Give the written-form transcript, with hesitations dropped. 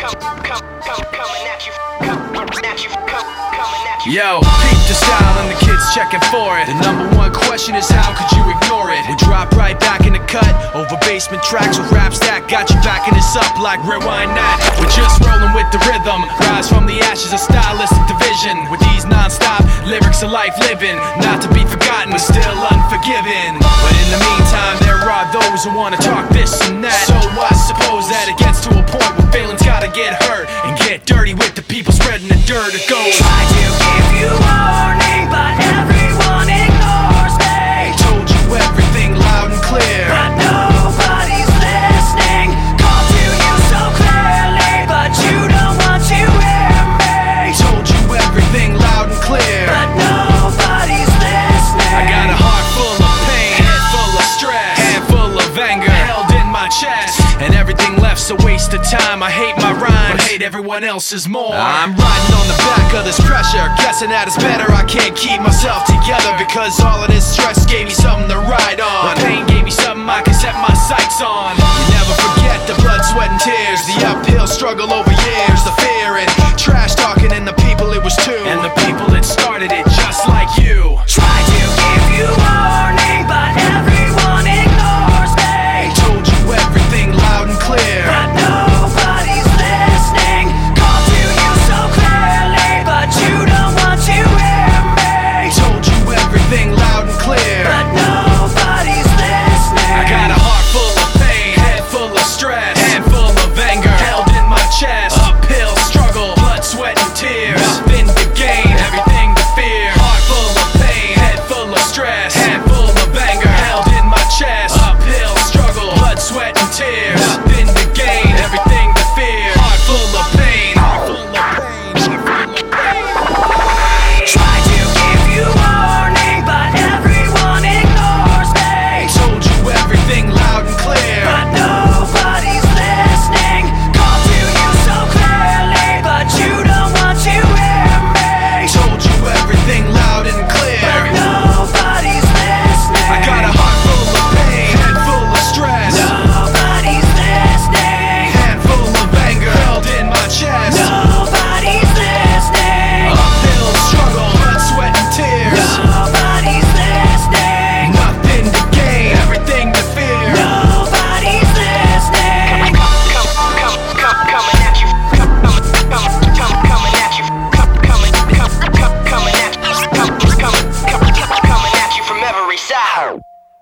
Yo, peep the style and the kids checking for it. The number one question is how could you ignore it? We drop right back in the cut, over basement tracks with raps that got you backing us up like rewind that. We're just rolling with the rhythm, rise from the ashes of stylistic division. With these non-stop lyrics of life living, not to be forgotten but still unforgiven. But in the meantime there are those who wanna talk this and that. So I suppose that it gets to a point where feelings gotta get hurt and get dirty with the people spreading the dirt. It goes, try to give you warning, but everyone ignores me. Told you everything loud and clear, but nobody's listening. Called to you so clearly, but you don't want to hear me. Told you everything loud and clear, but nobody's listening. I got a heart full of pain, head full of stress, hand full of anger held in my chest, and everything left's a waste of time. I hate my rhymes, but hate everyone else's more. I'm riding on the back of this pressure, guessing that it's better I can't keep myself together, because all of this stress gave me something to ride on.